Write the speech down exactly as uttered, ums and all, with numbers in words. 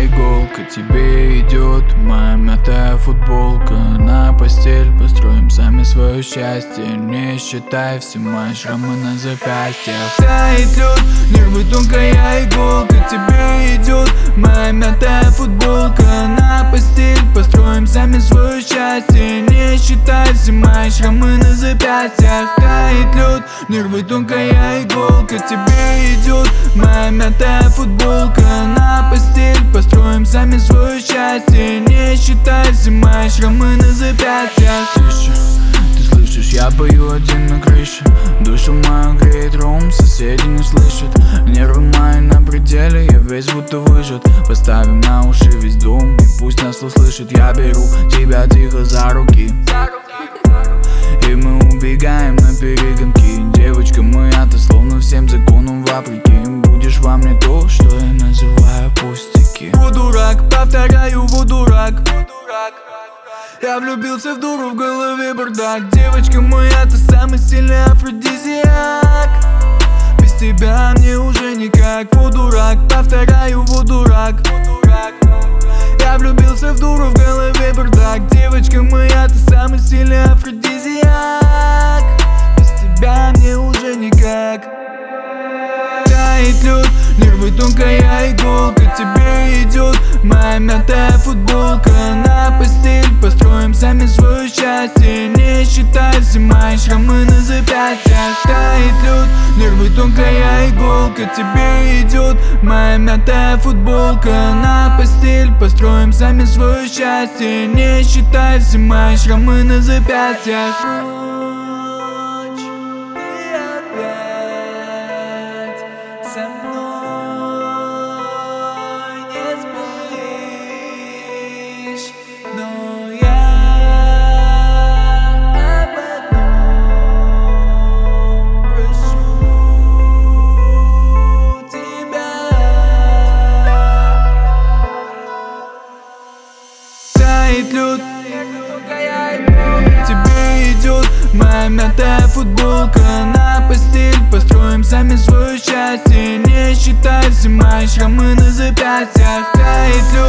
твоя иголка, тебе идет моя мятая футболка. На постель построим сами свое счастье, не считай все мои шрамы на запястьях. Тает лед, нервы тонкая иголка, тебе идет моя мятая футболка. На постель построим сами свое счастье, не считай все мои шрамы на запястьях. Тает лед, нервы тонкая иголка, тебе идет моя мятая футболка. На постель построим сами свое счастье, не считай все мои шрамы на запястьях. Тише, ты слышишь, я пою один на крыше. Душу мою греет ром, соседи не слышат. Нервы мои на пределе, я весь будто выжат. Поставим на уши весь дом, и пусть нас услышит. Я беру тебя тихо за руки, и мы убегаем на перегонки. Девочка моя, ты словно всем законам вопреки. Будешь во мне то, что я называю пустяки. Вот дурак, повторяю, вот дурак. Я влюбился в дуру, в голове бардак. Девочка моя, ты самый сильный афродизиак. Без тебя мне уже никак. Вот дурак, повторяю, вот дурак. Я влюбился в дуру, в голове бардак. Девочка моя, ты самый сильный афродизиак. Без тебя мне уже никак. Тает лед, нервы тонкая иголка, тебе идет моя мятая футболка. На постель построим сами свое счастье, не считай все мои шрамы на запястьях. Тает лед, нервы тонкая иголка, тебе идет моя мятая футболка. На постель построим сами свое счастье, не считай все мои шрамы на запястьях. Со мной не спишь, но я об одном прошу тебя. Тает лед, тебе идет моя мятая футболка. На постель построим сами свое счастье, не считай все мои шрамы на запястьях. Тает лед,